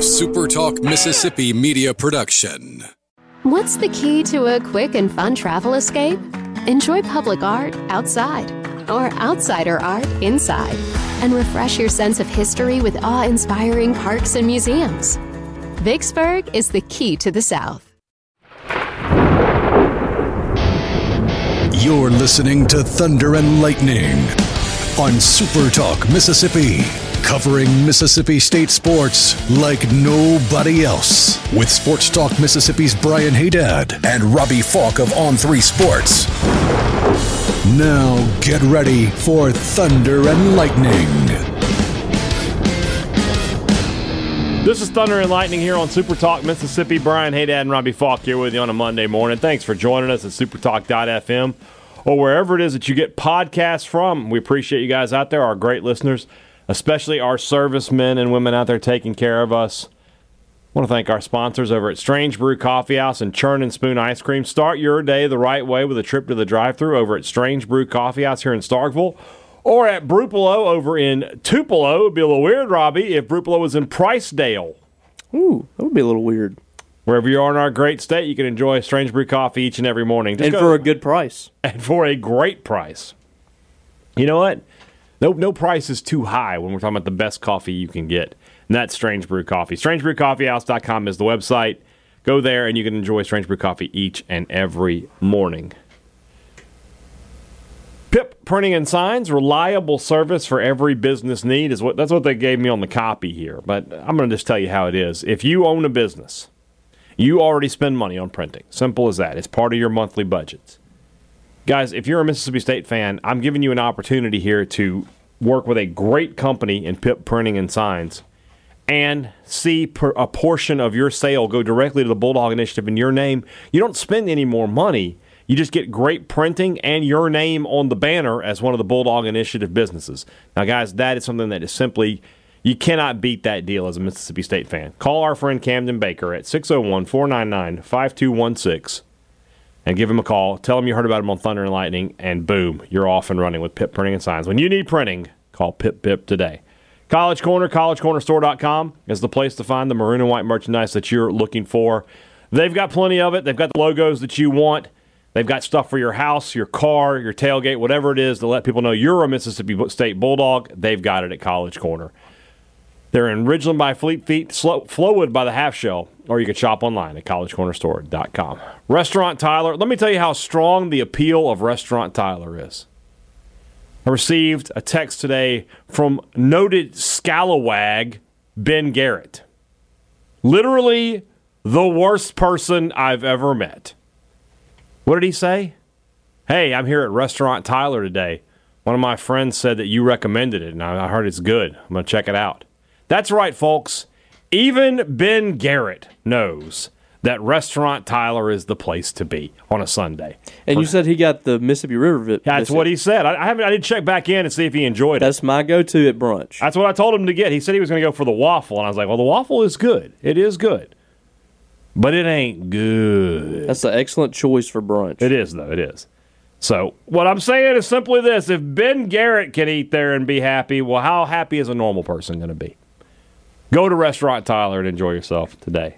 SuperTalk Mississippi media production. What's the key to a quick and fun travel escape? Enjoy public art outside, or outsider art inside, and refresh your sense of history with awe-inspiring parks and museums. Vicksburg is the key to the South. You're listening to Thunder and Lightning on SuperTalk Mississippi, covering Mississippi State sports like nobody else. With Sports Talk Mississippi's Brian Haydad and Robbie Falk of On3 Sports. Now get ready for Thunder and Lightning. This is Thunder and Lightning here on SuperTalk Mississippi. Brian Haydad and Robbie Falk here with you on a Monday morning. Thanks for joining us at supertalk.fm or wherever it is that you get podcasts from. We appreciate you guys out there, our great listeners, especially our servicemen and women out there taking care of us. I want to thank our sponsors over at Strange Brew Coffee House and Churn and Spoon Ice Cream. Start your day the right way with a trip to the drive-thru over at Strange Brew Coffee House here in Starkville, or at Brupolo over in Tupelo. It would be a little weird, Robbie, if Brupolo was in Price-Dale. Ooh, that would be a little weird. Wherever you are in our great state, you can enjoy Strange Brew Coffee each and every morning. And for a good price. And for a great price. You know what? No price is too high when we're talking about the best coffee you can get. And that's Strange Brew Coffee. StrangeBrewCoffeehouse.com is the website. Go there and you can enjoy Strange Brew Coffee each and every morning. PIP Printing and Signs, reliable service for every business need. That's what they gave me on the copy here. But I'm going to just tell you how it is. If you own a business, you already spend money on printing. Simple as that. It's part of your monthly budgets. Guys, if you're a Mississippi State fan, I'm giving you an opportunity here to work with a great company in PIP Printing and Signs and see a portion of your sale go directly to the Bulldog Initiative in your name. You don't spend any more money. You just get great printing and your name on the banner as one of the Bulldog Initiative businesses. Now, guys, that is something that is simply, you cannot beat that deal as a Mississippi State fan. Call our friend Camden Baker at 601-499-5216 and give him a call. Tell him you heard about him on Thunder and Lightning, and boom, you're off and running with PIP Printing and Signs. When you need printing, call PIP today. College Corner, collegecornerstore.com is the place to find the maroon and white merchandise that you're looking for. They've got plenty of it. They've got the logos that you want. They've got stuff for your house, your car, your tailgate, whatever it is to let people know you're a Mississippi State Bulldog. They've got it at College Corner. They're in Ridgeland by Fleet Feet, Flowood by the Half Shell, or you can shop online at collegecornerstore.com. Restaurant Tyler, let me tell you how strong the appeal of Restaurant Tyler is. I received a text today from noted scalawag Ben Garrett. Literally the worst person I've ever met. What did he say? Hey, I'm here at Restaurant Tyler today. One of my friends said that you recommended it, and I heard it's good. I'm going to check it out. That's right, folks. Even Ben Garrett knows that Restaurant Tyler is the place to be on a Sunday. And you said he got the Mississippi River. That's what he said. I didn't check back in and see if he enjoyed it. That's my go-to at brunch. That's what I told him to get. He said he was going to go for the waffle, and I was like, well, the waffle is good. It is good. But it ain't good. That's an excellent choice for brunch. It is, though. It is. So what I'm saying is simply this. If Ben Garrett can eat there and be happy, well, how happy is a normal person going to be? Go to Restaurant Tyler and enjoy yourself today.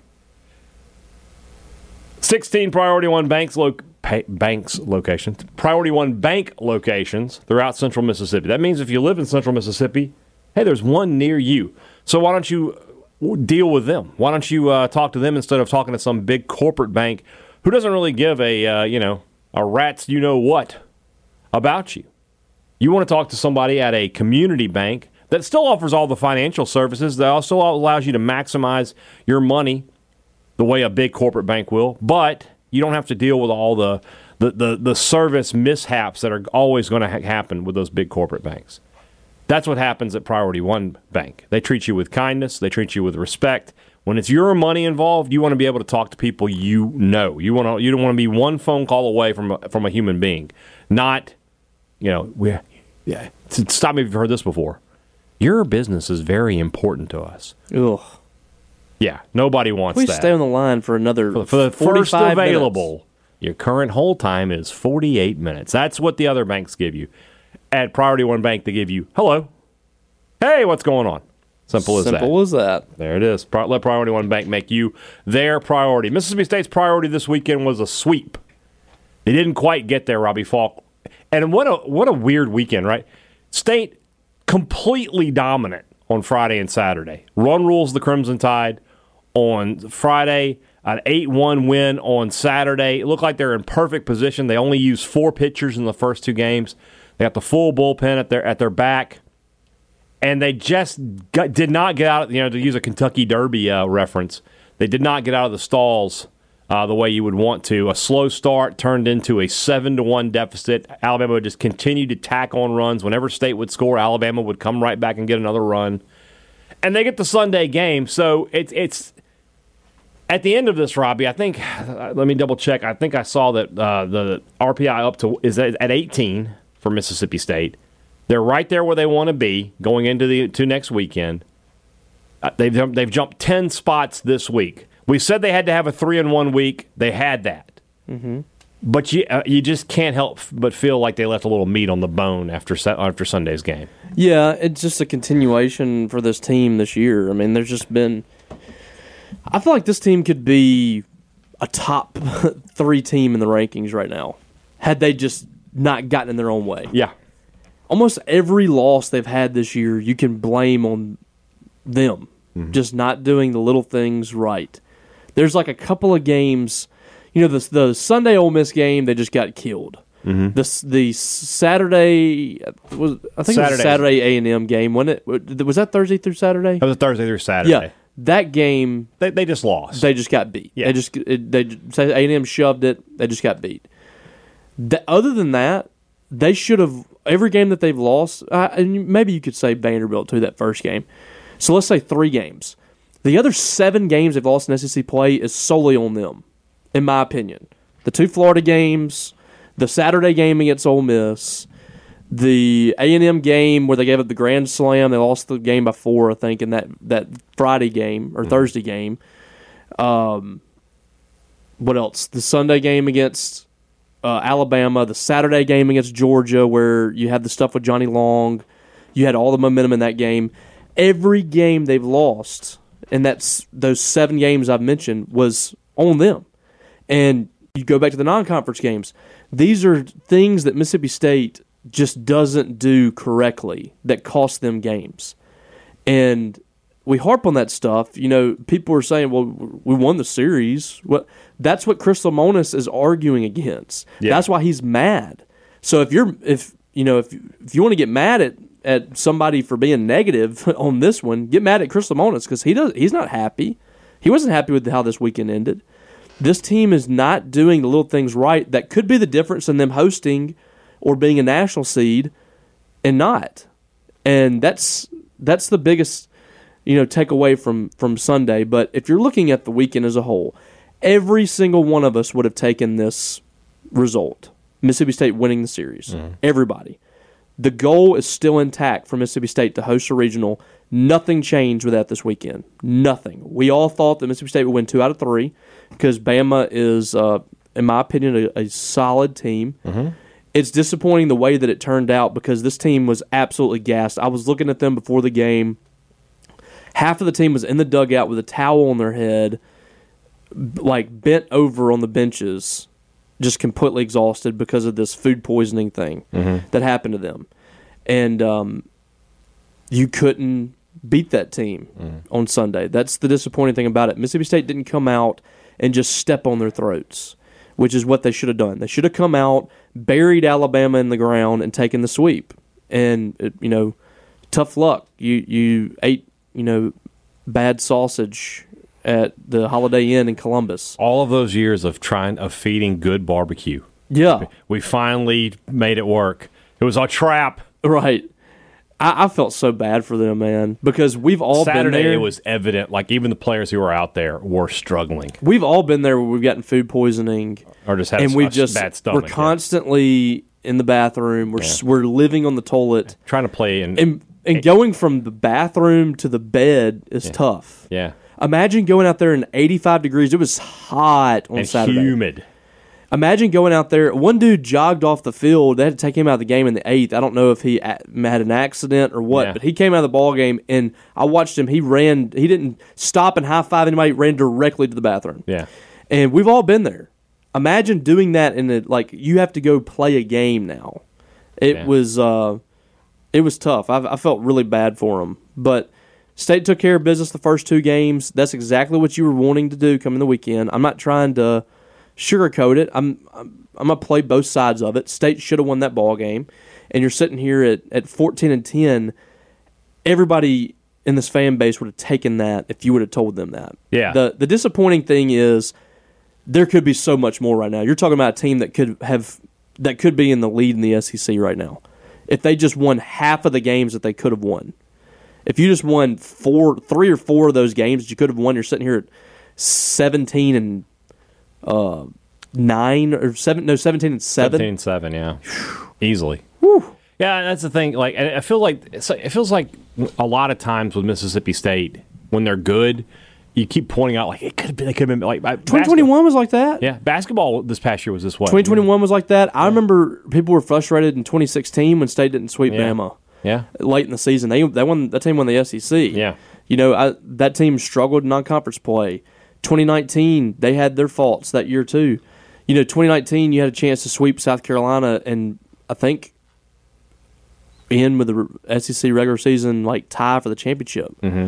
16 Priority One locations. Priority One bank locations throughout Central Mississippi. That means if you live in Central Mississippi, hey, there's one near you. So why don't you deal with them? Why don't you talk to them instead of talking to some big corporate bank who doesn't really give a rat's you-know-what about you? You want to talk to somebody at a community bank that still offers all the financial services, that also allows you to maximize your money the way a big corporate bank will, but you don't have to deal with all the service mishaps that are always going to happen with those big corporate banks. That's what happens at Priority One Bank. They treat you with kindness. They treat you with respect. When it's your money involved, you want to be able to talk to people you know. You don't want to be one phone call away from a human being. Not, stop me if you've heard this before. Your business is very important to us. Ugh. Yeah, nobody wants that. Please stay on the line for another for the first available. Minutes. Your current hold time is 48 minutes. That's what the other banks give you. At Priority One Bank, they give you, hello. Hey, what's going on? Simple as that. Simple as that. There it is. Let Priority One Bank make you their priority. Mississippi State's priority this weekend was a sweep. They didn't quite get there, Robbie Falk. And what a weird weekend, right? State completely dominant on Friday and Saturday. Run rules the Crimson Tide on Friday. An 8-1 win on Saturday. It looked like they're in perfect position. They only used 4 pitchers in the first 2 games. They got the full bullpen at their back. And they just did not get out, to use a Kentucky Derby reference, they did not get out of the stalls the way you would want to. A slow start turned into a 7-1 deficit. Alabama would just continue to tack on runs. Whenever State would score, Alabama would come right back and get another run. And they get the Sunday game. So it's at the end of this, Robbie, I think, let me double check. I think I saw that the RPI is at 18 for Mississippi State. They're right there where they want to be going into to next weekend. They've jumped 10 spots this week. We said they had to have a 3-1 week. They had that. Mm-hmm. But you just can't help but feel like they left a little meat on the bone after Sunday's game. Yeah, it's just a continuation for this team this year. I mean, there's just been – I feel like this team could be a top 3 team in the rankings right now had they just not gotten in their own way. Yeah. Almost every loss they've had this year, you can blame on them just not doing the little things right. There's like a couple of games, the Sunday Ole Miss game, they just got killed. Mm-hmm. The Saturday was Saturday A&M game. Was that Thursday through Saturday? It was Thursday through Saturday. Yeah, that game they just lost. They just got beat. Yeah. A&M shoved it. They just got beat. Other than that, they should have. Every game that they've lost, and maybe you could say Vanderbilt too, that first game. So let's say 3 games. The other 7 games they've lost in SEC play is solely on them, in my opinion. The 2 Florida games, the Saturday game against Ole Miss, the A&M game where they gave up the Grand Slam. They lost the game by 4, I think, in that Friday game or Thursday game. What else? The Sunday game against Alabama, the Saturday game against Georgia where you had the stuff with Johnny Long. You had all the momentum in that game. Every game they've lost, and those 7 games I've mentioned, was on them. And you go back to the non-conference games. These are things that Mississippi State just doesn't do correctly that cost them games. And we harp on that stuff. People are saying, well, we won the series. Well, that's what Chris Lemonis is arguing against. Yeah. That's why he's mad. So if you want to get mad at somebody for being negative on this one, get mad at Chris Lemonis because he's not happy. He wasn't happy with how this weekend ended. This team is not doing the little things right that could be the difference in them hosting or being a national seed and not. And that's the biggest takeaway from Sunday. But if you're looking at the weekend as a whole, every single one of us would have taken this result. Mississippi State winning the series. Mm-hmm. Everybody. The goal is still intact for Mississippi State to host a regional. Nothing changed with that this weekend. Nothing. We all thought that Mississippi State would win 2 out of 3 because Bama is, in my opinion, a solid team. Mm-hmm. It's disappointing the way that it turned out because this team was absolutely gassed. I was looking at them before the game. Half of the team was in the dugout with a towel on their head, like bent over on the benches, just completely exhausted because of this food poisoning thing that happened to them. And you couldn't beat that team on Sunday. That's the disappointing thing about it. Mississippi State didn't come out and just step on their throats, which is what they should have done. They should have come out, buried Alabama in the ground, and taken the sweep. And, tough luck. You ate, bad sausage at the Holiday Inn in Columbus. All of those years of feeding good barbecue. Yeah. We finally made it work. It was a trap. Right. I felt so bad for them, man, because we've all been there. Saturday, it was evident. Like, even the players who were out there were struggling. We've all been there where we've gotten food poisoning. Or just had a bad stomach. We're constantly in the bathroom. We're living on the toilet. Trying to play. And going from the bathroom to the bed is tough. Yeah. Imagine going out there in 85 degrees. It was hot on Saturday. Humid. Imagine going out there. One dude jogged off the field. They had to take him out of the game in the 8th. I don't know if he had an accident or what, but he came out of the ball game, and I watched him. He ran. He didn't stop and high-five anybody. He ran directly to the bathroom. Yeah. And we've all been there. Imagine doing that you have to go play a game now. It was tough. I felt really bad for him. But State took care of business the first 2 games. That's exactly what you were wanting to do coming the weekend. I'm not trying to sugarcoat it. I'm gonna play both sides of it. State should have won that ball game, and you're sitting here at 14-10. Everybody in this fan base would have taken that if you would have told them that. Yeah. The disappointing thing is there could be so much more right now. You're talking about a team that could be in the lead in the SEC right now if they just won half of the games that they could have won. If you just won 3 or 4 of those games that you could have won, you're sitting here at 17-9 or 17 and 7. 17-7, yeah, easily. Whew. Yeah, that's the thing. Like, I feel like it feels like a lot of times with Mississippi State when they're good, you keep pointing out like it could have been. They could have been like 2021 was like that. Yeah, basketball this past year was this way. 2021 was like that. I remember people were frustrated in 2016 when State didn't sweep Bama. Yeah, late in the season, that team won the SEC. Yeah, that team struggled in non-conference play. 2019, they had their faults that year too. 2019, you had a chance to sweep South Carolina, and I think end with the SEC regular season tie for the championship. Mm-hmm.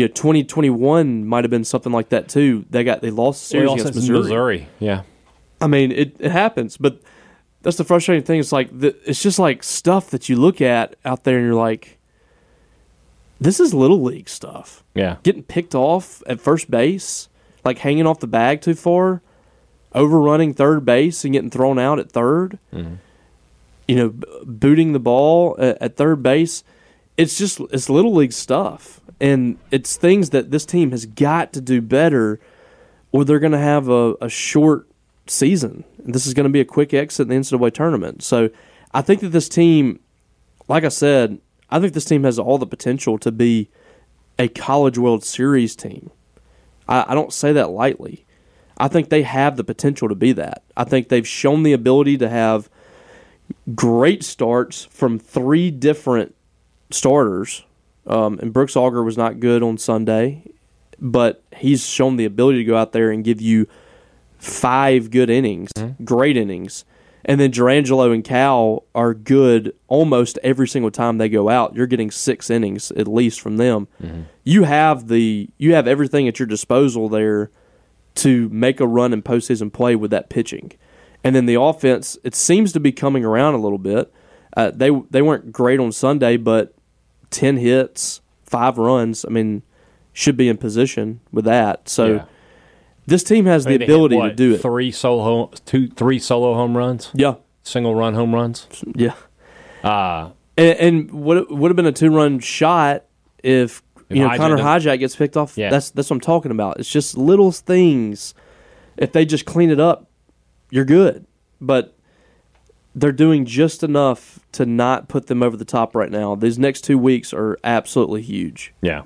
2021 might have been something like that too. They lost the series against Missouri. Yeah, I mean it happens, but that's the frustrating thing. It's it's just like stuff that you look at out there and you're like, this is little league stuff. Yeah, getting picked off at first base, hanging off the bag too far, overrunning third base and getting thrown out at third. Mm-hmm. Booting the ball at third base. It's little league stuff. And it's things that this team has got to do better, or they're going to have a short season. And this is going to be a quick exit in the NCAA tournament. So I think that this team, like I said, I think this team has all the potential to be a College World Series team. I don't say that lightly. I think they have the potential to be that. I think they've shown the ability to have great starts from 3 different starters. And Brooks Auger was not good on Sunday, but he's shown the ability to go out there and give you 5 good innings, great innings. And then Durangelo and Cal are good almost every single time they go out. You're getting 6 innings at least from them. Mm-hmm. You have everything at your disposal there to make a run in postseason play with that pitching. And then the offense, it seems to be coming around a little bit. They weren't great on Sunday, but 10 hits, 5 runs, should be in position with that. So this team has the ability to do it. 3 solo home runs? Yeah. Single run home runs? Yeah. And would have been a 2-run shot if Connor Hijack gets picked off. Yeah. That's what I'm talking about. It's just little things. If they just clean it up, you're good. But they're doing just enough to not put them over the top right now. These next 2 weeks are absolutely huge. Yeah.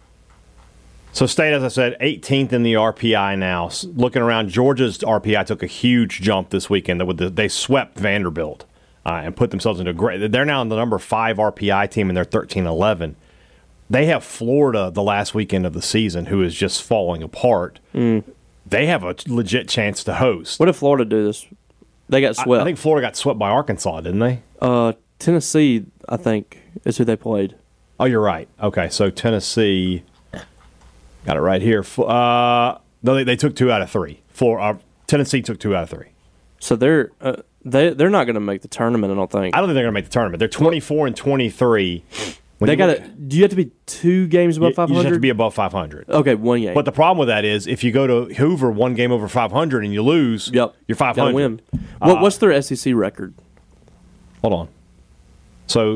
So State, as I said, 18th in the RPI now. Looking around, Georgia's RPI took a huge jump this weekend. They swept Vanderbilt and put themselves into a great. They're now the number 5 RPI team, and they're 13-11. They have Florida the last weekend of the season, who is just falling apart. Mm. They have a legit chance to host. What did Florida do this? They got swept. I think Florida got swept by Arkansas, didn't they? Tennessee, I think, is who they played. Oh, you're right. Okay, so Tennessee got it right here. No, they took 2 out of 3. Tennessee took 2 out of 3. So they're not going to make the tournament. I don't think. I don't think they're going to make the tournament. They're 24-23. They got to. Do you have to be 2 games above 500? You just have to be above 500. Okay, 1 game. But the problem with that is if you go to Hoover 1 game over 500 and you lose, you're 500. Gotta win. What's their SEC record? Hold on. So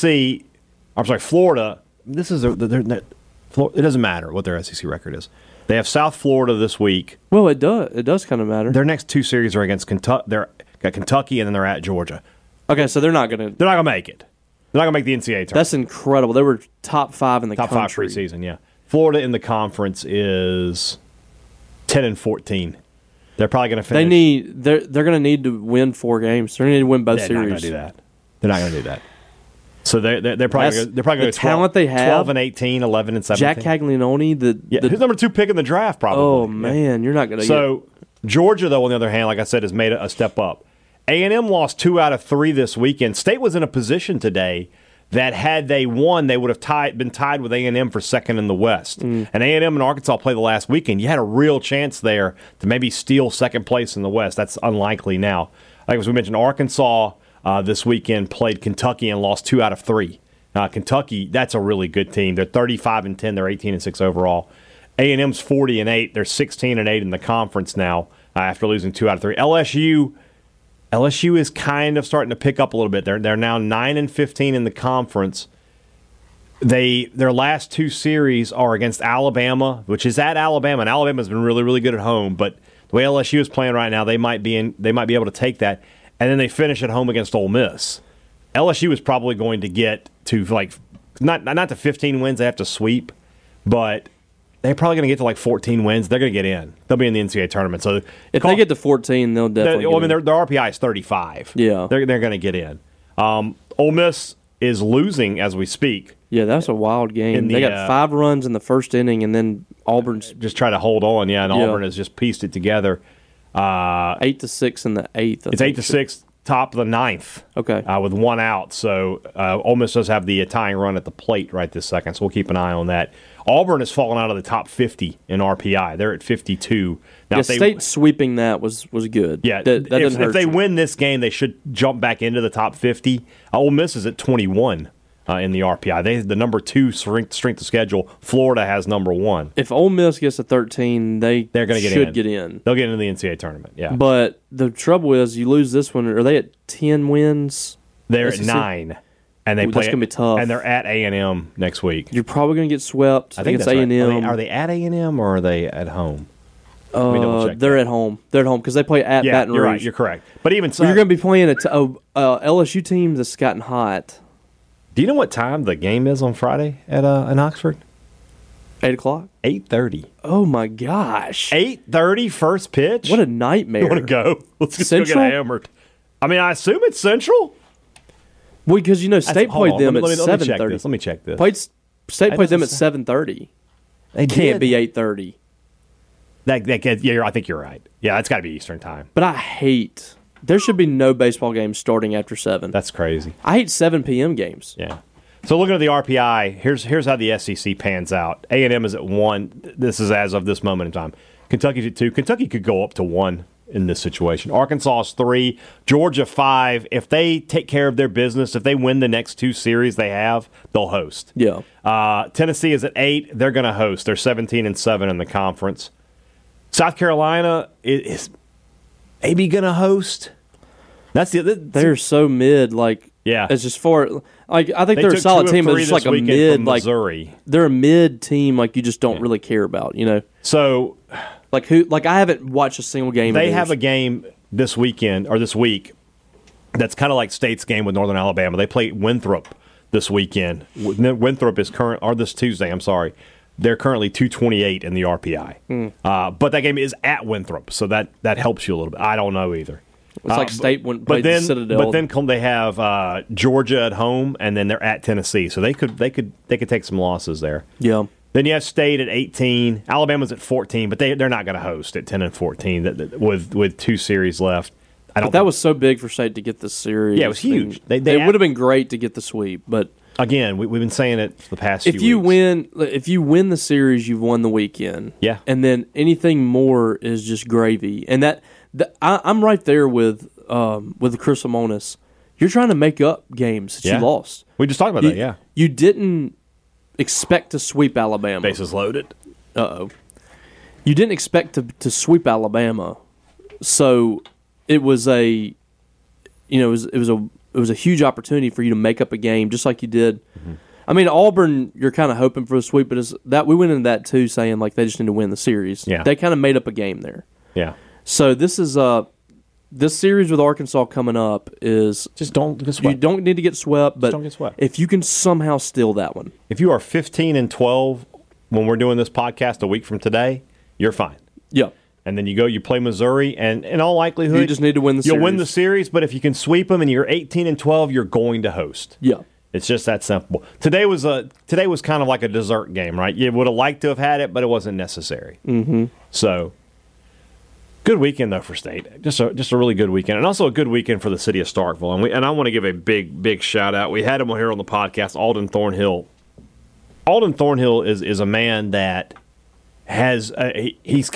Florida. This is it doesn't matter what their SEC record is. They have South Florida this week. Well, it does. It does kind of matter. Their next 2 series are against Kentucky. They're got Kentucky and then they're at Georgia. Okay, so they're not going to. They're not going to make it. They're not going to make the NCAA tournament. That's incredible. They were top 5 in the country. Top 5 preseason, yeah. Florida in the conference is 10-14. They're probably going to finish. They're going to need to win 4 games. They're going to need to win both They're series. not going to do that. They're not going to do that. So they're probably going to go the talent 12, they have. 12 and 18, 11 and 17. Jack Caglianone, who's number 2 pick in the draft? Probably. Oh man, you're not going to. So Georgia, though, on the other hand, like I said, has made a step up. A&M lost 2 out of 3 this weekend. State was in a position today that had they won, they would have been tied with A&M for second in the West. And A&M and Arkansas played the last weekend. You had a real chance there to maybe steal second place in the West. That's unlikely now. Like as we mentioned, Arkansas this weekend played Kentucky and lost 2 out of 3. Kentucky, that's a really good team. They're 35-10. They're 18-6 overall. A&M's 40-8. They're 16-8 in the conference now after losing 2 out of 3. LSU is kind of starting to pick up a little bit. They're now 9-15 in the conference. Their last 2 series are against Alabama, which is at Alabama, and Alabama's been really, really good at home. But the way LSU is playing right now, they might be able to take that. And then they finish at home against Ole Miss. LSU is probably going to get to not to 15 wins. They have to sweep, but they're probably going to get to 14 wins. They're going to get in. They'll be in the NCAA tournament. So if they get to 14, they'll definitely. Their RPI is 35. Yeah, they're going to get in. Ole Miss is losing as we speak. Yeah, that's a wild game. They got 5 runs in the first inning, and then Auburn's just trying to hold on. Yeah, and Auburn has just pieced it together. 8-6 in the 8th. It's 8-6, top of the 9th. Okay, with 1 out. So Ole Miss does have the tying run at the plate right this second. So we'll keep an eye on that. Auburn has fallen out of the top 50 in RPI. They're at 52. Now, State sweeping that was good. Yeah, that doesn't hurt. If they win this game, they should jump back into the top 50. Ole Miss is at 21 in the RPI. They the number 2 strength of schedule. Florida has number 1. If Ole Miss gets to 13, they're going to get in. They'll get into the NCAA tournament. Yeah, but the trouble is, you lose this one. Are they at 10 wins? They're at 9. And they play. That's gonna be tough. And they're at A&M next week. You're probably gonna get swept. I think it's that's A&M. Right. Are they at A&M or are they at home? They're at home. They're at home because they play at Baton Rouge. You're right. You're correct. But even so, you're gonna be playing a LSU team that's gotten hot. Do you know what time the game is on Friday at in Oxford? 8:00. 8:30. Oh my gosh. 8:30 first pitch. What a nightmare. You want to go? Let's just go get Central? hammered. I mean, I assume it's Central. Well, because State played them at 7:30. Let me check this. State played them at 7:30. They can't be 8:30. Yeah, I think you're right. Yeah, that's got to be Eastern time. But there should be no baseball games starting after 7. That's crazy. I hate 7 p.m. games. Yeah. So looking at the RPI, here's how the SEC pans out. A&M is at 1. This is as of this moment in time. Kentucky's at 2. Kentucky could go up to 1 in this situation. Arkansas is 3. Georgia 5. If they take care of their business, if they win the next 2 series they have, they'll host. Yeah. Tennessee is at 8. They're going to host. They're 17-7 in the conference. South Carolina is maybe going to host. They're so mid. It's just for I think they're a solid team, but it's just a mid. Missouri. They're a mid team. You just don't really care about. So. I haven't watched a single game. They have a game this week that's kind of like State's game with Northern Alabama. They play Winthrop this weekend. Winthrop is this Tuesday. I'm sorry. They're currently 228 in the RPI. But that game is at Winthrop, so that helps you a little bit. I don't know either. It's like State went played the Citadel. But then they have Georgia at home, and then they're at Tennessee, so they could take some losses there. Yeah. Then you have State at 18. Alabama's at 14, but they're not going to host at 10-14 with 2 series left. That was so big for State to get the series. Yeah, it was huge. It would have been great to get the sweep, but again, we've been saying it for the past few weeks. If you win the series, you've won the weekend. Yeah, and then anything more is just gravy. And I'm right there with Chris Lemonis. You're trying to make up games that you lost. We just talked about that. Yeah, you didn't expect to sweep Alabama. Bases loaded. You didn't expect to sweep Alabama, so it was it was a huge opportunity for you to make up a game just like you did. Mm-hmm. I mean, Auburn, you're kind of hoping for a sweep, but we went into that too, saying they just need to win the series. Yeah, they kind of made up a game there. Yeah. So this is this series with Arkansas coming up is just don't get swept. You don't need to get swept, but don't get swept. If you can somehow steal that one, if you are 15-12 when we're doing this podcast a week from today, you're fine. Yeah. and then you play Missouri, and in all likelihood, You just need to win the you'll series. win the series. But if you can sweep them and you're 18-12, you're going to host. Yeah. It's just that simple. Today was kind of like a dessert game, right? You would have liked to have had it, but it wasn't necessary. Mm-hmm. So, good weekend though for State. Just a really good weekend, and also a good weekend for the city of Starkville. And I want to give a big shout out. We had him here on the podcast, Alden Thornhill. Alden Thornhill is a man that has he's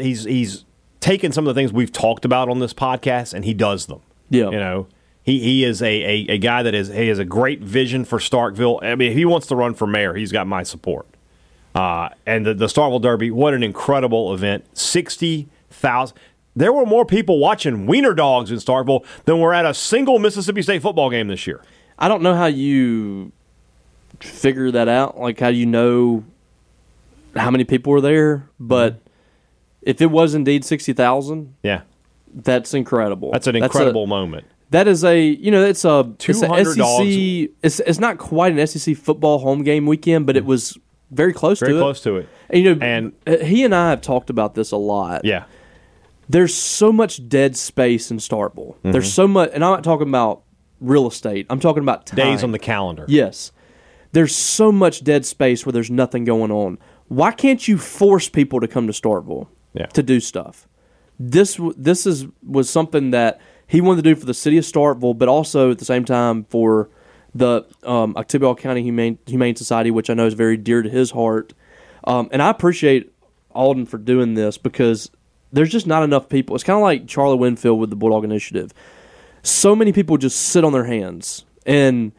taken some of the things we've talked about on this podcast, and he does them. Yeah. You know. He is a guy that he has a great vision for Starkville. I mean, if he wants to run for mayor, he's got my support. And the Starkville Derby, what an incredible event. 60,000. There were more people watching Wiener Dogs in Starkville than were at a single Mississippi State football game this year. I don't know how you figure that out, like how you know how many people were there, but if it was indeed 60,000, Yeah. that's incredible. That's an incredible moment. That is it's a 200 SEC. It's not quite an SEC football home game weekend, but it was very close Very to close it. to it. And he and I have talked about this a lot. Yeah. There's so much dead space in Starkville. Mm-hmm. There's so much, and I'm not talking about real estate. I'm talking about time. Days on the calendar. Yes. There's so much dead space where there's nothing going on. Why can't you force people to come to Starkville to do stuff? This was something that he wanted to do for the city of Starkville, but also at the same time for the Octavia County Humane Society, which I know is very dear to his heart. And I appreciate Alden for doing this because there's just not enough people. It's kind of like Charlie Winfield with the Bulldog Initiative. So many people just sit on their hands, and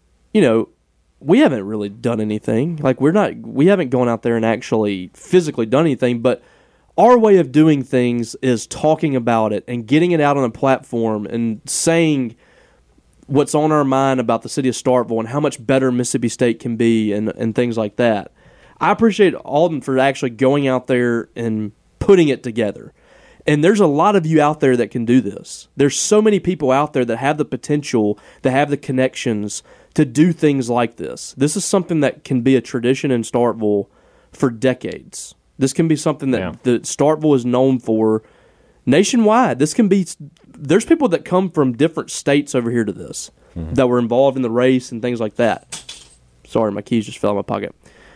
we haven't really done anything. Like we haven't gone out there and actually physically done anything, but our way of doing things is talking about it and getting it out on a platform and saying what's on our mind about the city of Starkville and how much better Mississippi State can be and things like that. I appreciate Alden for actually going out there and putting it together. And there's a lot of you out there that can do this. There's so many people out there that have the potential, that have the connections to do things like this. This is something that can be a tradition in Starkville for decades. This can be something that Starkville is known for nationwide. There's people that come from different states over here to this that were involved in the race and things like that. Sorry, my keys just fell in my pocket.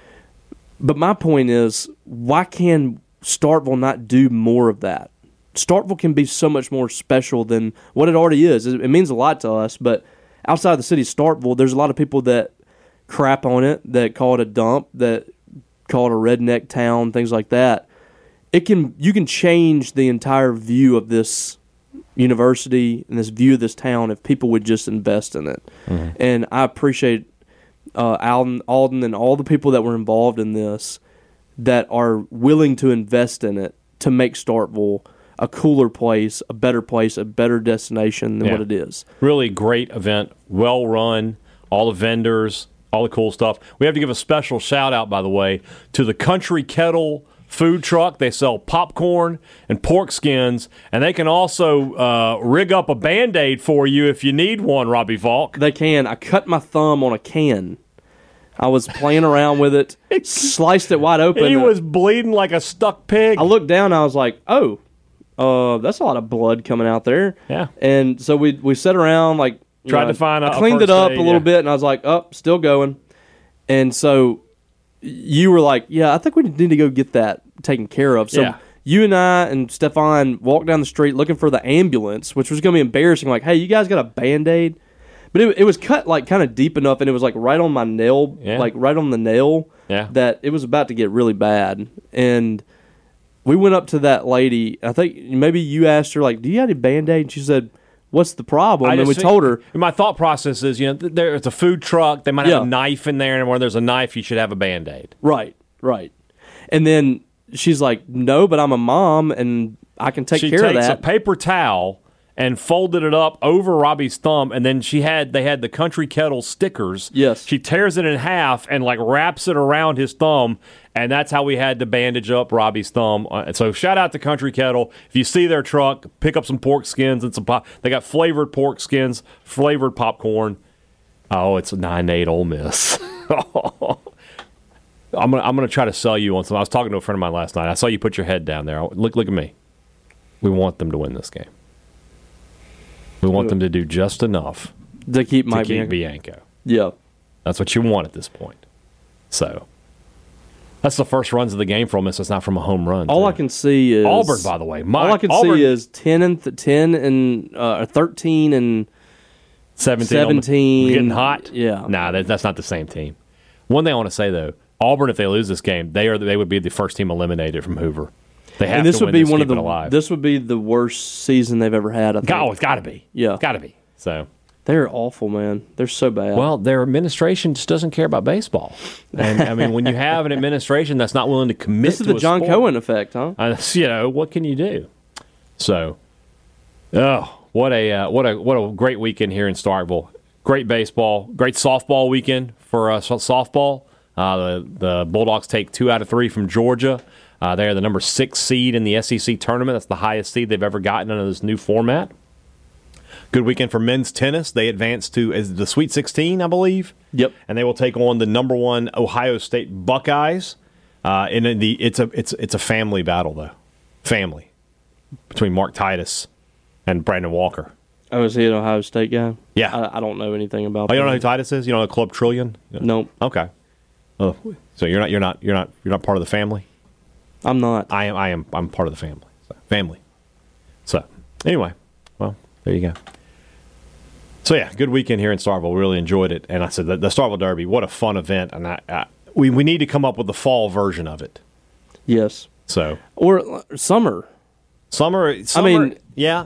But my point is, why can Starkville not do more of that? Starkville can be so much more special than what it already is. It means a lot to us, but outside of the city of Starkville, there's a lot of people that crap on it, that call it a dump, that call it a redneck town, things like that. You can change the entire view of this university and this view of this town if people would just invest in it. Mm-hmm. And I appreciate Alden and all the people that were involved in this that are willing to invest in it to make Starkville a cooler place, a better destination than what it is. Really great event, well run, all the vendors, all the cool stuff. We have to give a special shout out, by the way, to the Country Kettle food truck. They sell popcorn and pork skins, and they can also rig up a Band-Aid for you if you need one, Robbie Falk. They can. I cut my thumb on a can. I was playing around with it, sliced it wide open. He was bleeding like a stuck pig. I looked down, and I was like, that's a lot of blood coming out there. Yeah. And so we sat around, like, tried to find I cleaned it up a little bit, and I was like, still going. And so you were like, I think we need to go get that taken care of. So you and I and Stefan walked down the street looking for the ambulance, which was going to be embarrassing. Like, hey, you guys got a Band-Aid? But it was cut like kind of deep enough, and it was like right on my nail, like right on the nail, that it was about to get really bad. And we went up to that lady. I think maybe you asked her, like, do you have any Band-Aid? And she said, what's the problem? And we told her. My thought process is, there's a food truck. They might have a knife in there, and where there's a knife, you should have a Band-Aid. Right. And then she's like, no, but I'm a mom, and I can take care of that. She takes a paper towel and folded it up over Robbie's thumb, and then they had the Country Kettle stickers. Yes. She tears it in half and wraps it around his thumb, and that's how we had to bandage up Robbie's thumb. So shout out to Country Kettle. If you see their truck, pick up some pork skins and they got flavored pork skins, flavored popcorn. Oh, it's a 9-8 Ole Miss. I'm gonna try to sell you on something. I was talking to a friend of mine last night. I saw you put your head down there. Look at me. We want them to win this game. We want them to do just enough to keep Mike Bianco. Yeah. That's what you want at this point. So, that's the first runs of the game from us. It's not from a home run. All I can see is Auburn, by the way. All I can see is 10 and 13 and 17. Getting hot. Yeah. Nah, that's not the same team. One thing I want to say though, Auburn, if they lose this game, they would be the first team eliminated from Hoover. They have this to would win be this, one keep of the it alive. This would be the worst season they've ever had. I think. Oh, it's got to be. Yeah, got to be. So they're awful, man. They're so bad. Well, their administration just doesn't care about baseball, and I mean, when you have an administration that's not willing to commit, this is the John Cohen effect, huh? What can you do? So, what a great weekend here in Starkville. Great baseball, great softball weekend for softball. The Bulldogs take 2 out of 3 from Georgia. They are the number 6 seed in the SEC tournament. That's the highest seed they've ever gotten under this new format. Good weekend for men's tennis. They advanced to the Sweet 16, I believe. Yep. And they will take on the number 1 Ohio State Buckeyes. It's a family battle though, family between Mark Titus and Brandon Walker. Oh, is he an Ohio State guy? Yeah. I don't know anything about. Oh, you don't know who Titus is? You don't know Club Trillion? Nope. Okay. Oh, so you're not part of the family? I'm not. I am. I'm part of the family. So anyway, well, there you go. So yeah, good weekend here in Starkville. Really enjoyed it, and I said the Starkville Derby. What a fun event, and we need to come up with the fall version of it. Yes. So or summer. Summer. I mean, yeah.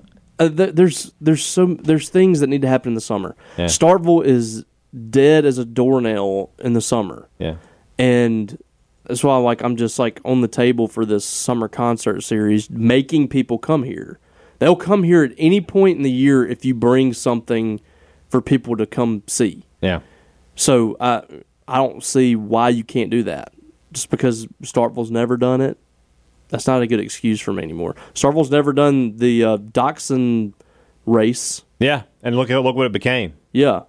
There's things that need to happen in the summer. Yeah. Starkville is dead as a doornail in the summer. Yeah. And that's why I'm just on the table for this summer concert series, making people come here. They'll come here at any point in the year if you bring something for people to come see. Yeah. So I don't see why you can't do that. Just because Starkville's never done it, that's not a good excuse for me anymore. Starkville's never done the Dachshund race. Yeah, and look what it became. Yeah.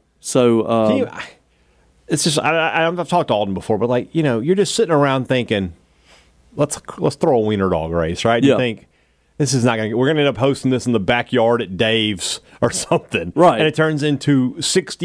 So it's just I've talked to Alden before, but you're just sitting around thinking, let's throw a wiener dog race, right? Yeah. You think this is not going to. We're going to end up hosting this in the backyard at Dave's or something, right? And it turns into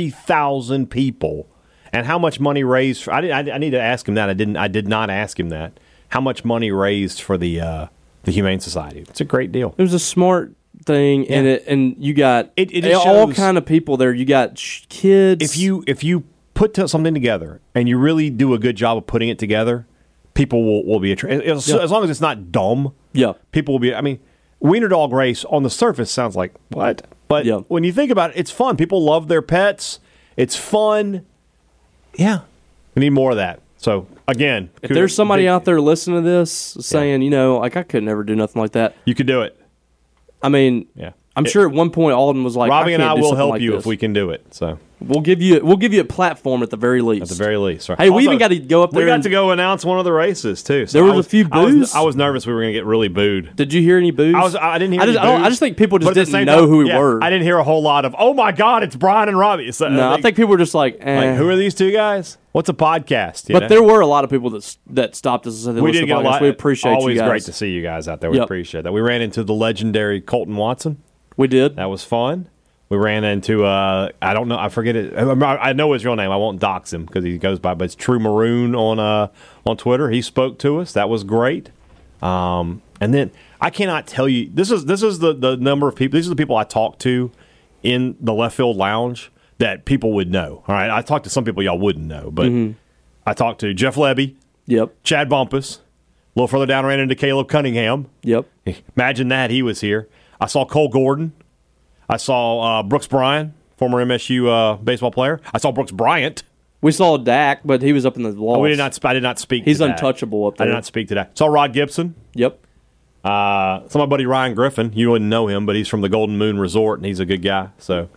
60,000 people. And how much money raised? I need to ask him that. I did not ask him that. How much money raised for the Humane Society? It's a great deal. It was a smart thing, Yeah. and you got it all shows, kind of people there. You got kids. If you put something together and you really do a good job of putting it together, people will be as long as it's not dumb. Yeah, people will be. I mean, wiener dog race on the surface sounds like what, but when you think about it, it's fun. People love their pets. It's fun. Yeah, we need more of that. So again, if there's somebody out there listening to this saying, I could never do nothing like that, you could do it. I mean, I'm sure at one point Alden was like, Robbie and I will help like you this. if we can do it. So we'll give you a platform at the very least. At the very least. Right. Hey, we even got to go up there. We got to go announce one of the races too. So there was a few boos. I was nervous we were going to get really booed. Did you hear any boos? I didn't hear any boos. I just think people just didn't know who we were. I didn't hear a whole lot of, oh my God, it's Brian and Robbie. So, no, I think people were just like, who are these two guys? What's a podcast? But there were a lot of people that stopped us and said they we did get a lot. We appreciate you guys. Always great to see you guys out there. We appreciate that. We ran into the legendary Colton Watson. We did. That was fun. We ran into, I don't know, I forget it. I know his real name. I won't dox him because he goes by, but it's True Maroon on Twitter. He spoke to us. That was great. And then I cannot tell you, this is the number of people, these are the people I talked to in the left field lounge that people would know. All right, I talked to some people y'all wouldn't know, but I talked to Jeff Lebby, Chad Bumpus. A little further down, ran into Caleb Cunningham. Imagine that, he was here. I saw Cole Gordon. I saw Brooks Bryan, former MSU baseball player. I saw Brooks Bryant. We saw Dak, but he was up in the loft. I did not speak. He's to untouchable up there. I did not speak to that. Saw Rod Gibson. Yep. Saw my buddy Ryan Griffin. You wouldn't know him, but he's from the Golden Moon Resort, and he's a good guy. So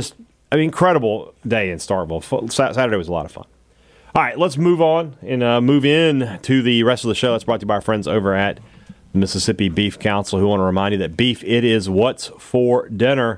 incredible day in Starkville. Saturday was a lot of fun. All right, let's move on and move in to the rest of the show. That's brought to you by our friends over at Mississippi Beef Council, who want to remind you that beef, it is what's for dinner.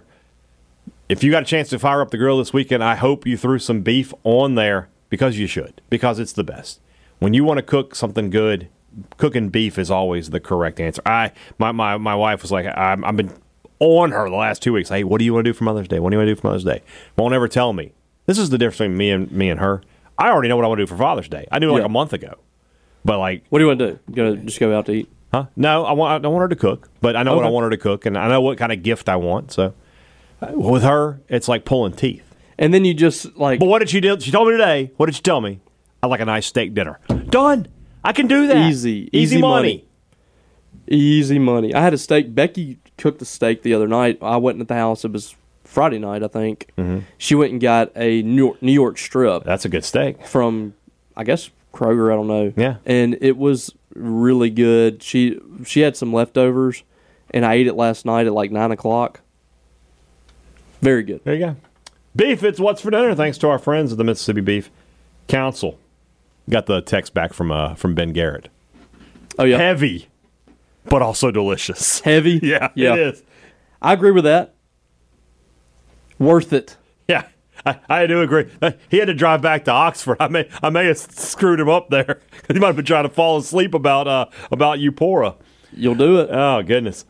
If you got a chance to fire up the grill this weekend, I hope you threw some beef on there because you should, because it's the best. When you want to cook something good, cooking beef is always the correct answer. My wife was like, I've been on her the last 2 weeks. Hey, what do you want to do for Mother's Day? What do you want to do for Mother's Day? Won't ever tell me. This is the difference between me and her. I already know what I want to do for Father's Day. I knew like a month ago. But like, what do you want to do? Just go out to eat? Huh? No, I don't want her to cook, but I know what I want her to cook, and I know what kind of gift I want. So with her, it's like pulling teeth. And then you just like. But what did she do? She told me today. What did she tell me? I'd like a nice steak dinner. Done. I can do that. Easy money. Easy money. I had a steak. Becky cooked the steak the other night. I went at the house. It was Friday night, I think. Mm-hmm. She went and got a New York strip. That's a good steak. From, I guess, Kroger. I don't know. Yeah. And it was really good. She had some leftovers, and I ate it last night at like 9 o'clock. Very good. There you go. Beef, it's what's for dinner, thanks to our friends at the Mississippi Beef Council. Got the text back from Ben Garrett. Oh, yeah. Heavy, but also delicious. Heavy? Yeah, it is. I agree with that. Worth it. Yeah, I do agree. He had to drive back to Oxford. I may have screwed him up there. He might have been trying to fall asleep about Eupora. You'll do it. Oh, goodness.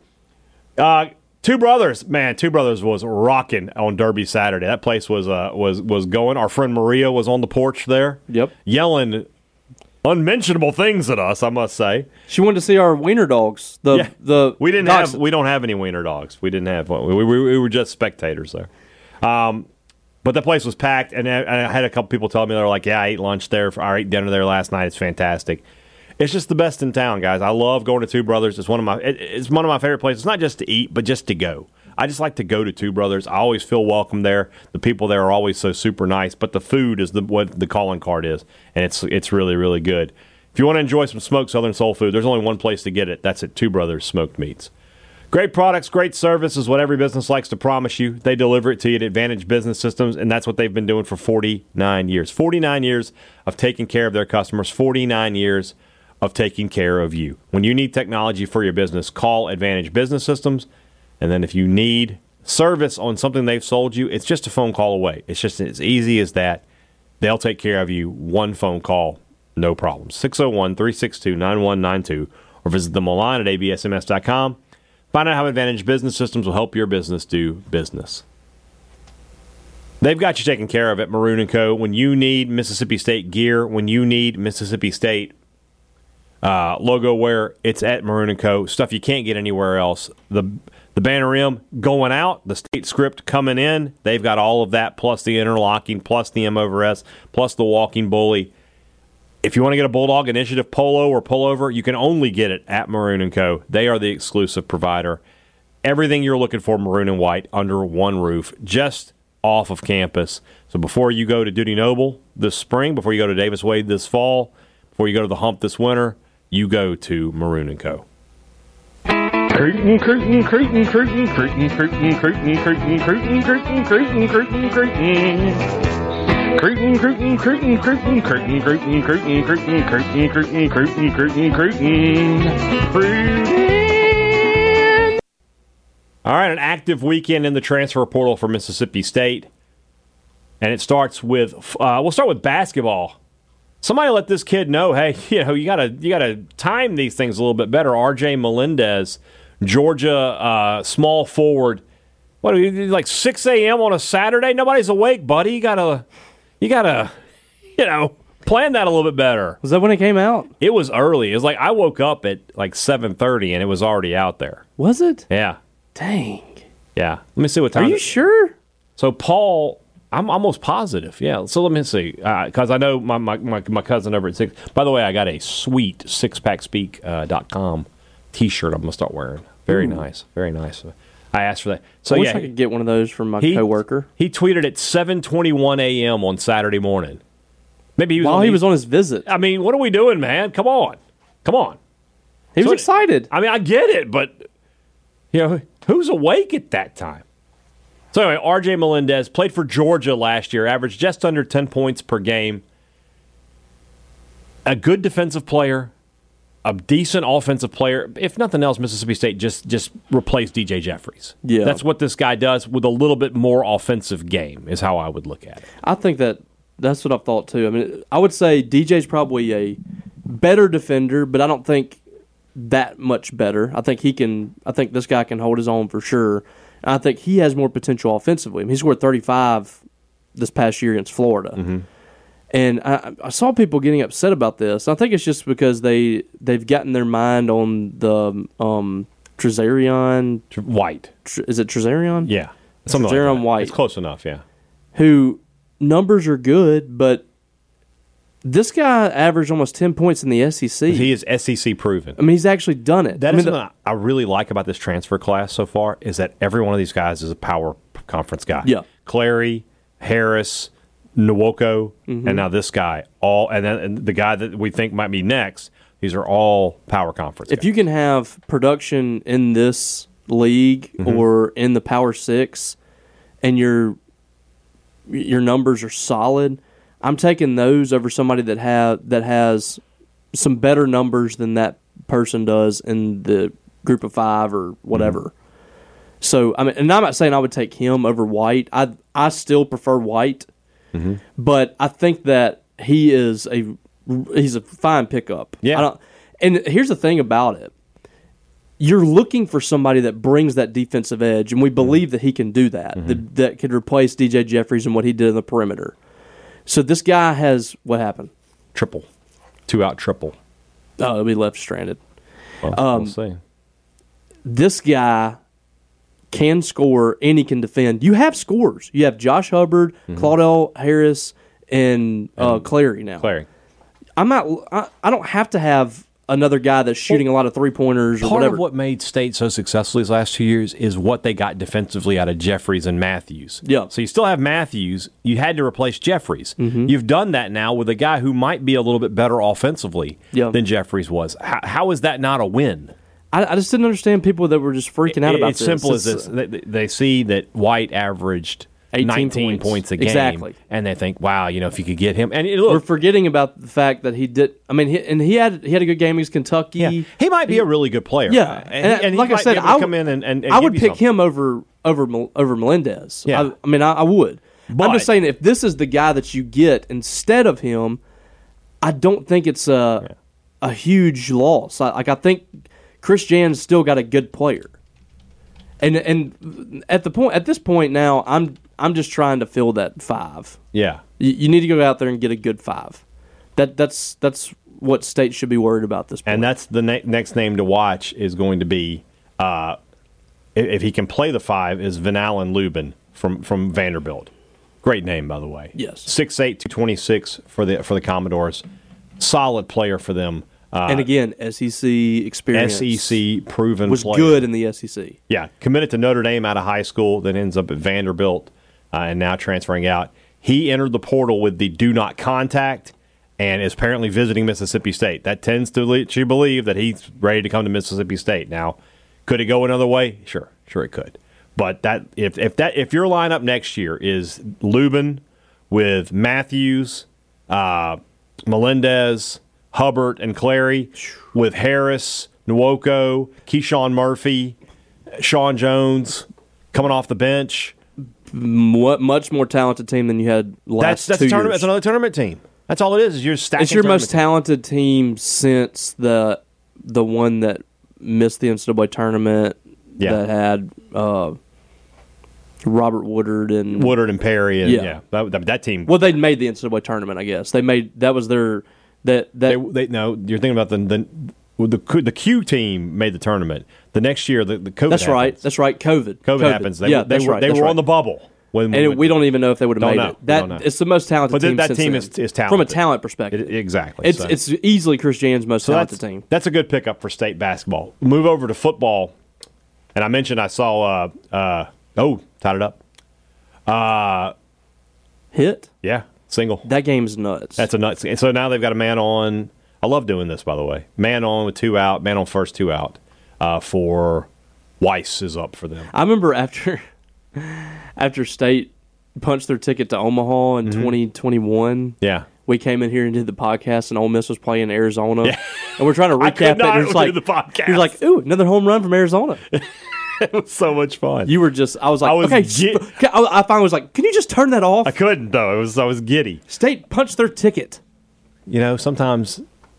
Two Brothers was rocking on Derby Saturday. That place was going. Our friend Maria was on the porch there. Yep. Yelling unmentionable things at us, I must say. She wanted to see our wiener dogs. We don't have any wiener dogs. We didn't have one. We were just spectators there. But the place was packed, and I had a couple people tell me, they were like, yeah, I ate lunch there. I ate dinner there last night. It's fantastic. It's just the best in town, guys. I love going to Two Brothers. It's one of my favorite places. It's not just to eat, but just to go. I just like to go to Two Brothers. I always feel welcome there. The people there are always so super nice. But the food is what the calling card is, and it's really, really good. If you want to enjoy some smoked Southern soul food, there's only one place to get it. That's at Two Brothers Smoked Meats. Great products, great service is what every business likes to promise you. They deliver it to you at Advantage Business Systems, and that's what they've been doing for 49 years. 49 years of taking care of their customers, 49 years of taking care of you. When you need technology for your business, call Advantage Business Systems. And then if you need service on something they've sold you, it's just a phone call away. It's just as easy as that. They'll take care of you. One phone call, no problem. 601-362-9192 or visit them online at absms.com. Find out how Advantage Business Systems will help your business do business. They've got you taken care of at Maroon & Co. When you need Mississippi State gear, when you need Mississippi State logo wear, it's at Maroon & Co. Stuff you can't get anywhere else. The banner rim going out, the state script coming in, they've got all of that, plus the interlocking, plus the M over S, plus the walking bully. If you want to get a Bulldog Initiative polo or pullover, you can only get it at Maroon & Co. They are the exclusive provider. Everything you're looking for, maroon and white, under one roof, just off of campus. So before you go to Dudy Noble this spring, before you go to Davis Wade this fall, before you go to the Hump this winter, you go to Maroon & Co. Creighton, Creighton, Creighton, Creighton, Creighton, Creighton, Creighton, Creighton, Creighton, Creighton, Creighton, Creighton, Creighton. Creighton, Creighton, Creighton, Creighton, Creighton, Creighton, Creighton, Creighton, Creighton, Creighton, Creighton, Creighton, Creighton. All right, an active weekend in the transfer portal for Mississippi State. And it starts with, we'll start with basketball. Somebody let this kid know, hey, you gotta time these things a little bit better. R.J. Melendez, Georgia small forward. What, like 6 a.m. on a Saturday? Nobody's awake, buddy. You gotta, plan that a little bit better. Was that when it came out? It was early. It was like I woke up at like 7:30 and it was already out there. Was it? Yeah. Dang. Yeah. Let me see what time. Are you sure? So Paul, I'm almost positive. Yeah. So let me see, because I know my cousin over at Six. By the way, I got a sweet sixpackspeak.com T-shirt. I'm gonna start wearing. Very nice. Very nice. I asked for that. So I wish I could get one of those from my coworker. He tweeted at 7:21 a.m. on Saturday morning. Maybe he was on his visit. I mean, what are we doing, man? Come on. He was excited. I mean, I get it, but who's awake at that time? So anyway, R.J. Melendez played for Georgia last year, averaged just under 10 points per game. A good defensive player, a decent offensive player. If nothing else, Mississippi State just replaced DJ Jeffries. Yeah. That's what this guy does with a little bit more offensive game is how I would look at it. I think that's what I've thought too. I mean, I would say DJ's probably a better defender, but I don't think that much better. I think this guy can hold his own for sure. And I think he has more potential offensively. I mean, he scored 35 this past year against Florida. Mm-hmm. And I saw people getting upset about this. I think it's just because they've gotten their mind on the Trezarion White. Is it Trezarion? Yeah. Something Trezarion like that. White. It's close enough, yeah. Who numbers are good, but this guy averaged almost 10 points in the SEC. He is SEC proven. I mean, he's actually done it. That is what I really like about this transfer class so far is that every one of these guys is a power conference guy. Yeah. Clary, Harris, Nwoko, Mm-hmm. and now this guy. And the guy that we think might be next, these are all power conference If guys. you can have production in this league Mm-hmm. or in the Power 6 and your numbers are solid, I'm taking those over somebody that has some better numbers than that person does in the group of 5 or whatever. Mm-hmm. So I mean, and I'm not saying I would take him over White. I still prefer White, Mm-hmm. but I think that he's a fine pickup. Yeah. And here's the thing about it. You're looking for somebody that brings that defensive edge, and we believe that he can do that, that could replace DJ Jeffries and what he did in the perimeter. So this guy has, what happened? triple. 2-out triple. Oh, he'll be left stranded. Well, we'll see. This guy can score and he can defend. You have scores. You have Josh Hubbard, Claudell Harris, and Clary now. Clary. I don't have to have another guy that's shooting a lot of three-pointers or Part whatever. of what made State so successful these last 2 years is what they got defensively out of Jeffries and Matthews. Yeah. So you still have Matthews. You had to replace Jeffries. You've done that now with a guy who might be a little bit better offensively Yeah. than Jeffries was. How is that not a win? I just didn't understand people that were just freaking out about it's this. simple as this. They see that White averaged 19 points a game. Exactly. And they think, wow, if you could get him. And We're look, forgetting about the fact that he did. I mean, he had a good game against Kentucky. yeah, he might be a really good player. Yeah, and he like I might said, be able to come in and I would give you pick something. him over Melendez. Yeah. I mean, I would. But- I'm just saying, if this is the guy that you get instead of him, I don't think it's a huge loss. I think Chris Jan's still got a good player, and at this point now, I'm just trying to fill that 5. Yeah. You need to go out there and get a good 5. That's what State should be worried about this point. And that's the next name to watch is going to be, if he can play the 5, is Van Allen Lubin from Vanderbilt. Great name, by the way. Yes. 6'8", 226 for the Commodores. Solid player for them. And again, SEC experience. SEC proven was player. good in the SEC. Yeah, committed to Notre Dame out of high school, then ends up at Vanderbilt, and now transferring out. He entered the portal with the do not contact and is apparently visiting Mississippi State. That tends to lead you to believe that he's ready to come to Mississippi State. Now, could it go another way? Sure it could. But that if your lineup next year is Lubin with Matthews, Melendez, Hubbard, and Clary, with Harris, Nwoko, Keyshawn Murphy, Sean Jones coming off the bench. Much more talented team than you had last That's 2 a tournament. years. That's another tournament team. That's all it is you're stacking. It's your most tournament talented team since the one that missed the NCAA tournament that had Robert Woodard and team. Woodard and Perry. And, Yeah. that team. Well, they'd made the NCAA tournament, I guess. That was their that They no, you're thinking about the Q team made the tournament. The next year, the COVID. That's right. happens. That's right. COVID happens. They that's were, right. They that's were right. on the bubble when we don't even know if they would have Don't made know. it. We don't know. It's the most talented But team. that since team then. is talented from a talent perspective. Exactly. It's easily Chris Jan's most talented team. That's a good pickup for State basketball. Move over to football, and I mentioned I saw. Tied it up. Hit Yeah, single. that game's nuts. That's a nuts. So now they've got a man on. I love doing this, by the way. Man on with 2 out. Man on first, 2 out. For Weiss is up for them. I remember after State punched their ticket to Omaha in 2021. Yeah. We came in here and did the podcast, and Ole Miss was playing Arizona, and we're trying to I recap could it. not And it's do like the podcast. You're like, ooh, another home run from Arizona. It was so much fun. You were just, I was like, I was okay. I finally was like, can you just turn that off? I couldn't though. I was giddy. State punched their ticket. Sometimes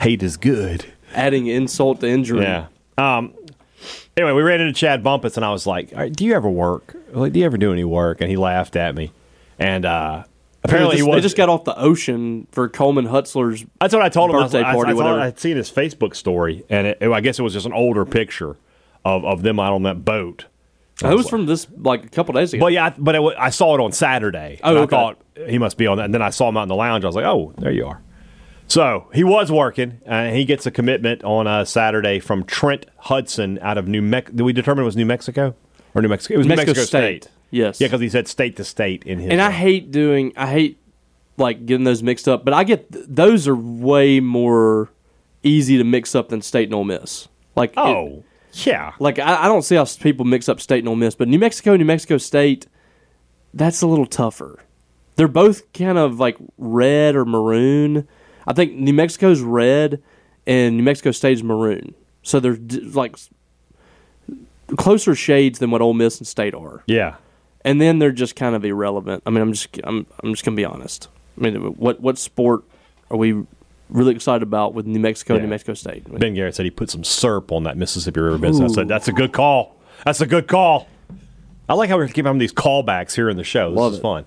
Hate is good. Adding insult to injury. Yeah. Anyway, we ran into Chad Bumpus, and I was like, "All right, do you ever work? Like, do you ever do any work?" And he laughed at me. And apparently They just got off the ocean for Coleman Hutzler's That's what I told him. birthday party, whatever. I'd seen his Facebook story, and I guess it was just an older picture of them out on that boat. It was from this like a couple days ago. Well, yeah, I saw it on Saturday. Oh, and okay. I thought he must be on that. And then I saw him out in the lounge. I was like, oh, there you are. So he was working. He gets a commitment on Saturday from Trent Hudson out of New Mexico. Did we determine it was New Mexico? Or New Mexico? It was New Mexico State. Yes. Yeah, because he said state to state in his. And I hate like getting those mixed up, but I get those are way more easy to mix up than State and Ole Miss. Like yeah. Like I don't see how people mix up State and Ole Miss, but New Mexico State, that's a little tougher. They're both kind of like red or maroon. I think New Mexico's red and New Mexico State's maroon. So they're like closer shades than what Ole Miss and State are. Yeah. And then they're just kind of irrelevant. I mean, I'm just gonna be honest. I mean, what sport are we really excited about with New Mexico and New Mexico State? Ben Garrett said he put some syrup on that Mississippi River business. I said, that's a good call. That's a good call. I like how we're giving him these callbacks here in the show. This is fun.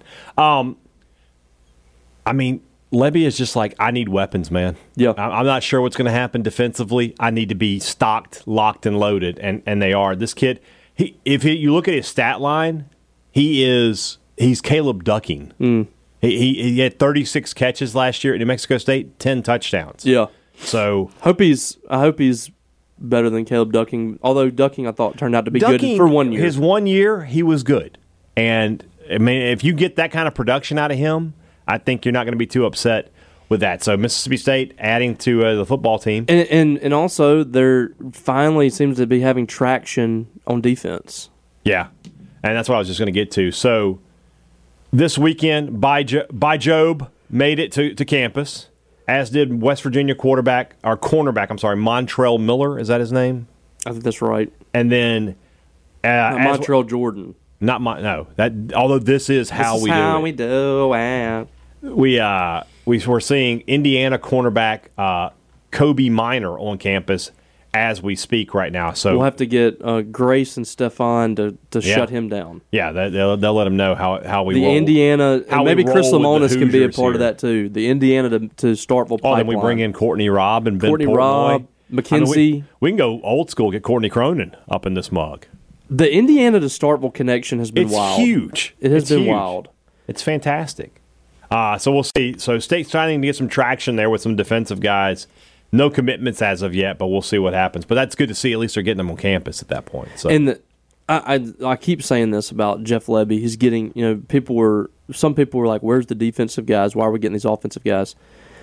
I mean, Lebby is just like, I need weapons, man. Yeah. I'm not sure what's going to happen defensively. I need to be stocked, locked, and loaded, and they are. This kid, you look at his stat line, he's Caleb Ducking. Mm. He had 36 catches last year at New Mexico State, 10 touchdowns. Yeah. So I hope he's better than Caleb Ducking. Although Ducking, I thought turned out to be good for 1 year. His 1 year, he was good. And I mean, if you get that kind of production out of him, I think you're not going to be too upset with that. So Mississippi State adding to the football team, and also they're finally seems to be having traction on defense. Yeah, and that's what I was just going to get to. So this weekend, By Job made it to campus, as did West Virginia cornerback, Montrell Miller. Is that his name? I think that's right. And then Montrell Jordan. Although this is how we do it. We were seeing Indiana cornerback Kobe Minor on campus as we speak right now. So we'll have to get Grace and Stefan to shut him down. Yeah, they'll let him know how we roll. Indiana, and maybe Chris Lemonis can be a part of that too. The Indiana to Starkville pipeline. Then we bring in Courtney Robb and Ben Portnoy. McKenzie. We can go old school, get Courtney Cronin up in this mug. The Indiana to Starkville connection has been wild. It's huge. It has been wild. It's fantastic. So we'll see. So State's trying to get some traction there with some defensive guys. No commitments as of yet, but we'll see what happens. But that's good to see. At least they're getting them on campus at that point. So. And I keep saying this about Jeff Lebby. He's getting, some people were like, where's the defensive guys? Why are we getting these offensive guys?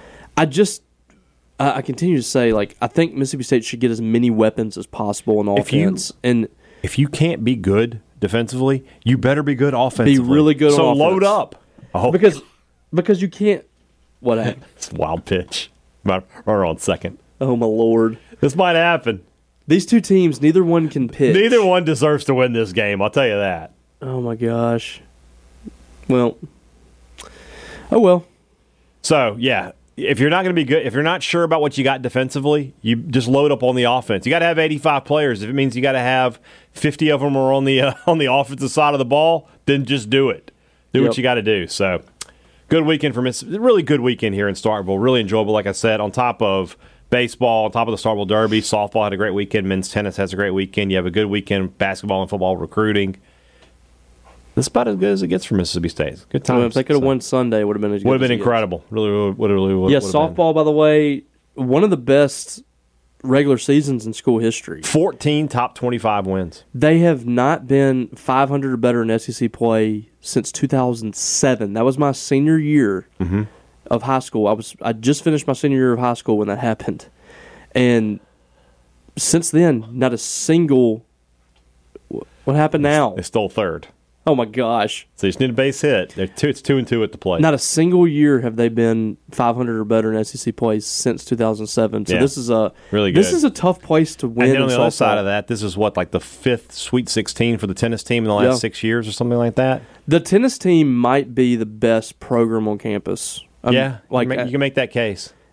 I continue to say, like, I think Mississippi State should get as many weapons as possible in offense. If you can't be good defensively, you better be good offensively. Be really good on offense. So load up. Because you can't. What happened? It's a wild pitch. We're on second. Oh, my Lord. This might happen. These two teams, neither one can pitch. Neither one deserves to win this game, I'll tell you that. Oh, my gosh. Well. Oh, well. So, yeah. If you're not going to be good, if you're not sure about what you got defensively, you just load up on the offense. You got to have 85 players. If it means you got to have 50 of them are on the offensive side of the ball, then just do it. Do what you got to do. So, good weekend for Mississippi. Really good weekend here in Starkville. Really enjoyable, like I said, on top of baseball, on top of the Starkville Derby. Softball had a great weekend. Men's tennis has a great weekend. You have a good weekend, basketball and football recruiting. This is about as good as it gets for Mississippi State. Good times. If they could have won Sunday, it would have been as good. Would have been incredible. Really would have softball, by the way, one of the best regular seasons in school history. 14 top 25 wins. They have not been 500 or better in SEC play since 2007. That was my senior year of high school. I just finished my senior year of high school when that happened. And since then, not a single... What happened now? They stole third. Oh, my gosh. So you just need a base hit. It's 2-2 at the plate. Not a single year have they been 500 or better in SEC plays since 2007. So this is really good. This is a tough place to win. And then on the other side of that, this is like the fifth Sweet 16 for the tennis team in the last 6 years or something like that? The tennis team might be the best program on campus. You can make that case.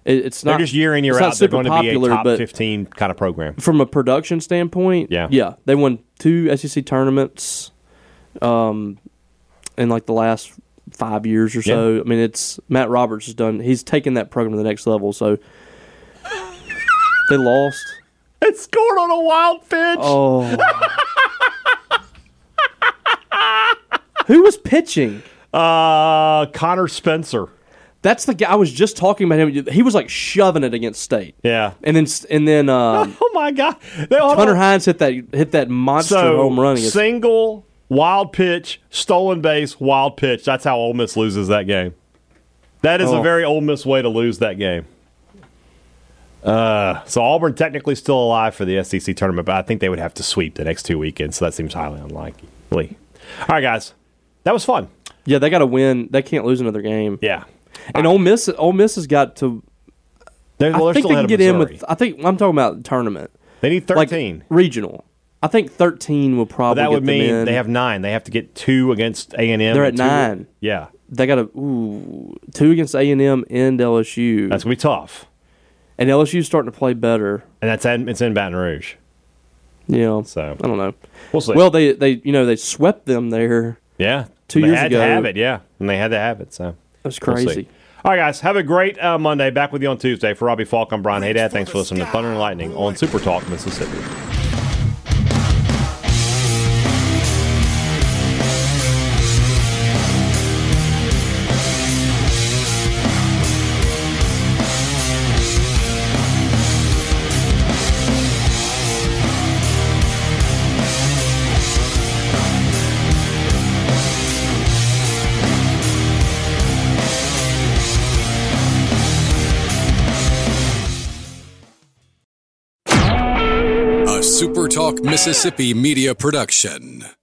It's They're not just year in, year it's not out. They're super going to be popular, a top but 15 kind of program. from a production standpoint, Yeah. they won 2 SEC tournaments in like the last 5 years or so. Yeah. I mean, it's Matt Roberts has done. He's taken that program to the next level. So they lost. It scored on a wild pitch. Oh, who was pitching? Connor Spencer. That's the guy I was just talking about him. He was like shoving it against State. Yeah. And then Oh my God! Hunter Hines hit that monster home run against. Single, wild pitch, stolen base, wild pitch. That's how Ole Miss loses that game. That is a very Ole Miss way to lose that game. So Auburn technically still alive for the SEC tournament, but I think they would have to sweep the next 2 weekends, so that seems highly unlikely. All right, guys. That was fun. Yeah, they got to win. They can't lose another game. Yeah. And Ole Miss has got to. They're I think still they ahead can of get in Missouri. with. I think I'm talking about tournament. They need 13. Like regional. I think 13 will But probably. that would get them mean in. they have 9. They have to get 2 against A&M. They're at and 2 9. Yeah. They got to 2 against A&M and LSU. That's going to be tough. And LSU's starting to play better. And it's in Baton Rouge. Yeah. So I don't know. We'll see. Well, they swept them there. Yeah. 2 years They had ago. to have it, yeah. And they had to have it, so. That's We'll crazy. see. All right, guys. Have a great Monday. Back with you on Tuesday. For Robbie Falk, I'm Brian Haydad. Thanks for listening to Thunder and Lightning on Super Talk Mississippi. A SuperTalk Mississippi media production.